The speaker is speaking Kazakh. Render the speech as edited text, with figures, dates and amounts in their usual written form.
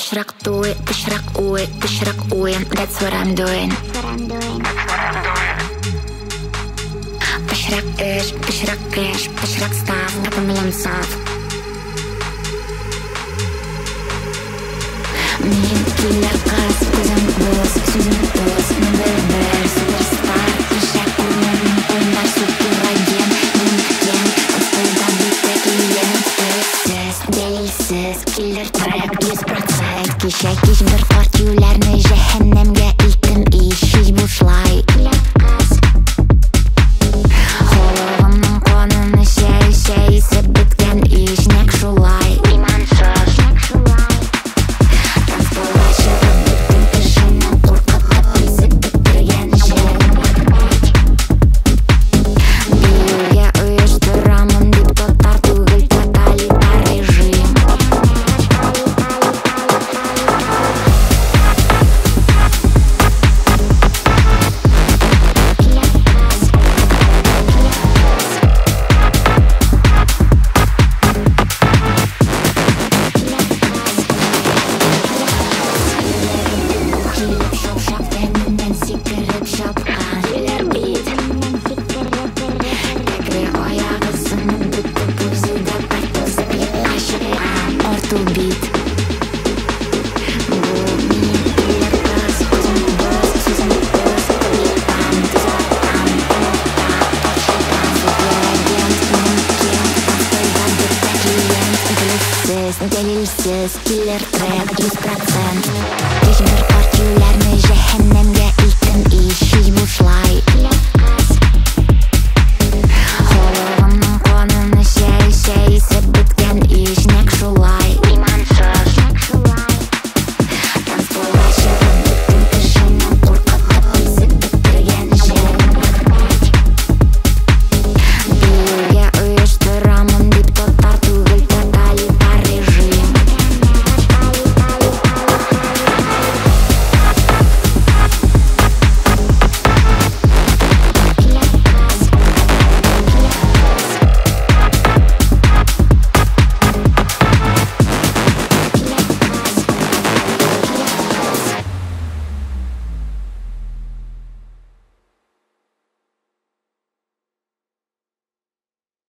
Доширак ойын, that's what I'm doing. Доширак эш, доширак кэш, доширак став, напомним сав. Мен киллер қыз, көзім бос, сөзім бос, мен бір суперстар. Доширак ойын, ойындар супераген, менен отстойда бітті клиент. Дәлелсіз, киллер трек, 100%. Кеше кеш бір қарт юләрні жәһәннәмгә илтем иш, һич бушлай. Холығымның қонын шәй исеп біткән иш, нәк шулай. Танцполға шығып біттем кешемнән куркытып исеп беттергән җен. Биюгә оештырамын дип тотар түгел тоталитар режим. Килеп шапшак тәнемнән сикереп чапкан киллер бит. Тәкре аягы сынып бетте күзүдә картузып ешкачыган орту бит. Бу мин киллер кыз, көзім бос, сөзім бос, капитан, тузаттан, ота, тотшыдан, суперагент, мөмкин, танцполда бетте клиент. Дәлелсез, киллер трек, 100%. Кеш бір қарт юләрні жәһәннәмгә илтем иш, һич бушлай.